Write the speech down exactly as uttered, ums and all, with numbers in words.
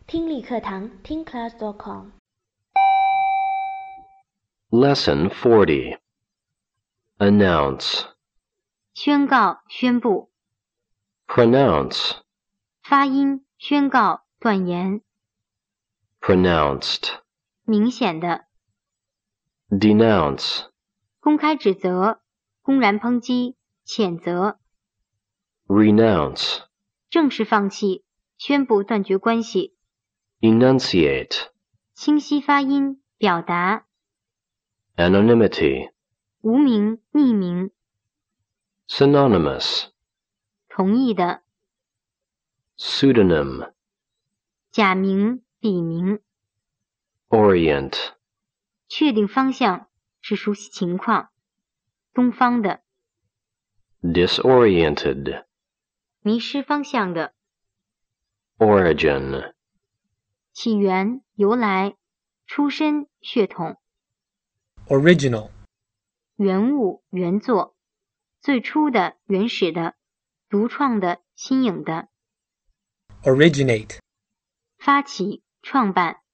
听力课堂听 class dot com Lesson forty. Announce. 宣告、宣布。 Pronounce. 发音、宣告、断言。 Pronounced. 明显的。 Denounce. 公开指责、公然抨击、谴责。 Renounce. 正式放弃、宣布断绝关系。 Enunciate. 清晰发音、表达。 Anonymity. 无名、匿名。 Synonymous. 同义的。 Pseudonym. 假名、笔名。 Orient. 确定方向，是熟悉情况。东方的。 Disoriented. 迷失方向的。 Origin. 起源、由来、出身、血统。 Original. 原物、原作。最初的、原始的。独创的、新颖的。 Originate. 发起、创办。